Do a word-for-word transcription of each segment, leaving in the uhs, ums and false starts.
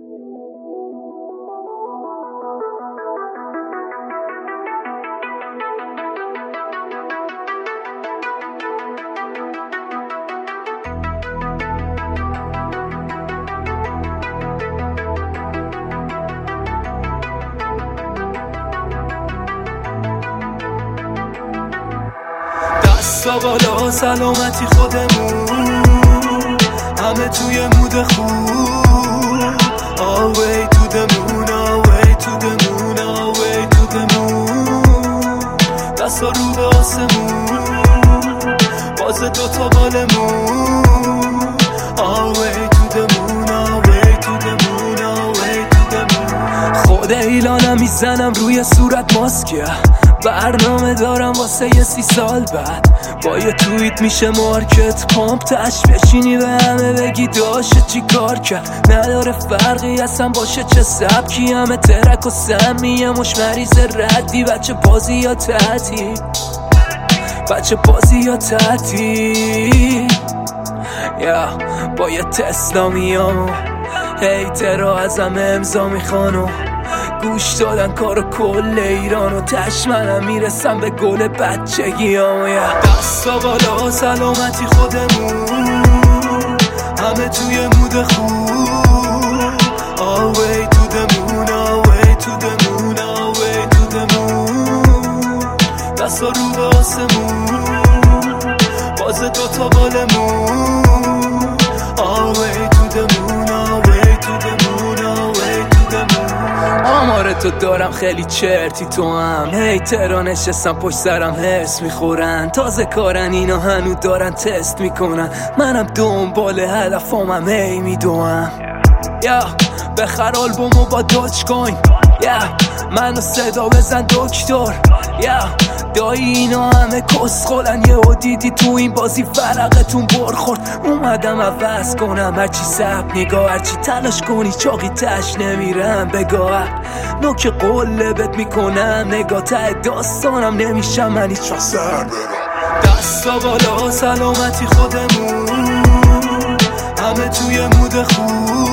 دستا بالا سلامتی خودمون، همه توی مود خوب. All way to the moon, all way to the moon, all way to the moon. دستا رو به آسمون، باز دوتا بالمون. All way to the moon, all way to the moon, all way to the moon. خود ایلانم میزنم روی صورت ماسکه، برنامه دارم واسه یه سی سال بعد. با یه توییت میشه مارکت پامپ تش، بشینی به همه بگی داشه چی کار کرد. نداره فرقی اصلا باشه چه سبکی، همه ترک و سمیه مش مریض ردی. بچه بازی یا تحتی، بچه بازی یا تحتی. یا با یه تسلا میام و هیترها ازم امضا میخوانو، گوش دادن کارو کل ایران و تش منم میرسم به گل بچگیام. دستا بالا سلامتی خودمون، همه توی مود خوب. All way to the moon, all way to the moon, all way to the moon. دستا رو به آسمون، باز دوتا بالمون. All way to the moon, all way to the moon, all way to the moon. آمار تو دارم خیلی چرتی تو هم، هیترها نشستم پشت سرم هرس میخورن. تازه کارن اینا هنو دارن تست میکنن، منم دنبال هدفامم هی میدوم. یا بخر آلبومو با دوچ کوین، یا منو صدا بزن دکتر. یا دایی اینا همه کسخولن، یه او دیدی تو این بازی فرقتون برخورد. اومدم عوض کنم هرچی سب نگاه، هرچی تلاش کنی چاقی تش نمیرم بگاه. نوک قله بت میکنم نگاه، ته داستانم نمیشم من هیچ وقت سر برم. دستا بالا سلامتی خودمون، همه توی مود خوب.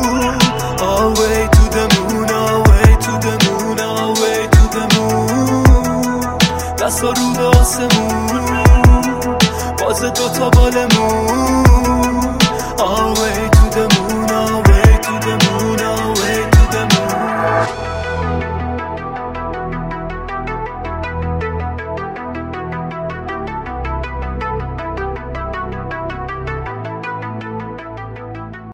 All way to the moon, all way to the moon, all way to the moon. دستا رو به آسمون، باز دوتا بالمون. All way